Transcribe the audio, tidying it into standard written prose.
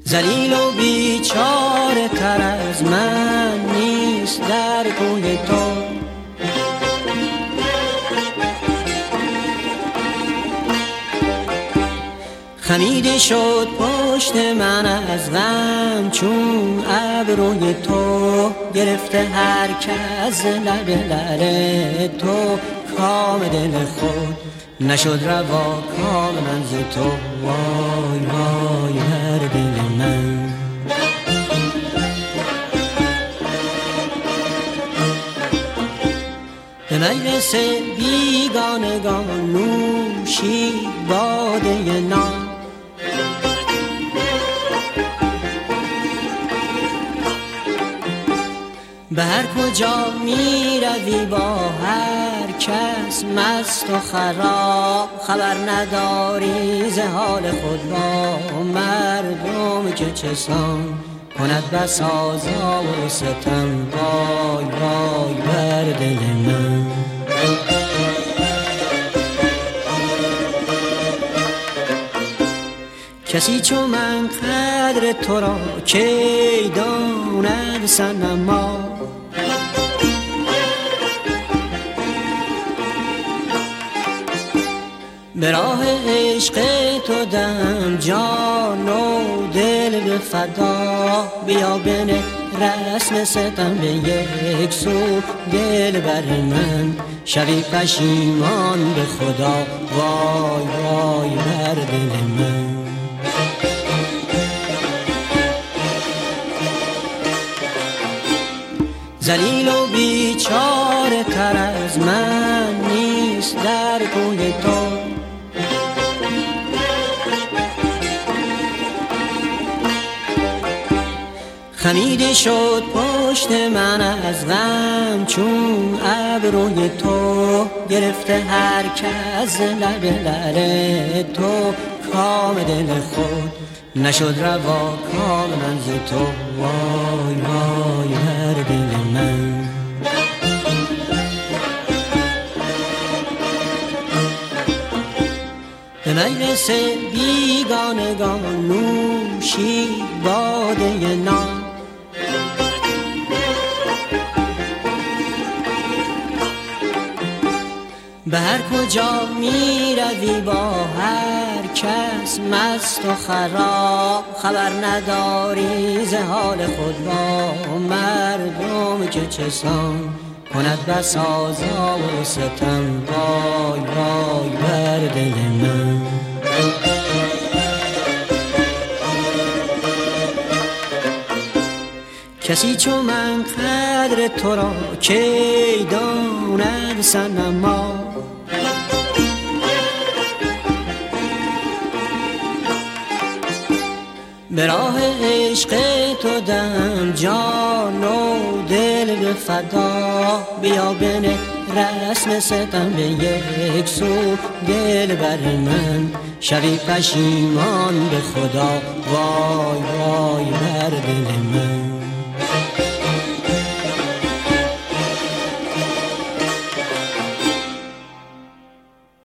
ذلیل و بیچاره تر از من نیست در کوی تو. خمیده شد پشت من از غم چون ابروی تو، گرفته هر کس لب لعل تو کام دل خود، نشد روا کام من ز تو. وای وای بر دل من. به مجلس بیگانگان نوشی باده نام، به هر کجا می روی با هر کس مست و خراب، خبر نداری ز حال خود با مردم که چسان کند بس آزار و ستم. وای وای بر دل من. کسی چو من قدر تو را کی داند صنما، به راه عشق تو دم جان و دل به فدا. بیا بنه رسم ستم به یک سو دل بر من، شوی پشیمان به خدا. وای وای بر دل من. ذلیل و بیچاره تر از من نیست در کوی تو. خمیده شد پشت من از غم چون ابروی تو، گرفته هر کس لب لعل تو کام دل خود، نشد روا کام من ز تو. وای وای بر دل من. به مجلس بیگانگان نوشی باده نام، به هر کجا می روی با هر کس مست و خراب، خبر نداری ز حال خود با مردم که چسان کند بس آزار و ستم. وای وای بر دل من. کسی چو من قدر تو را کی داند صنما، به راه عشق تو دم جان و دل به فدا. بیا بنه رسم ستم به یک سو دل بر من، شوی پشیمان به خدا. وای وای بر دل من.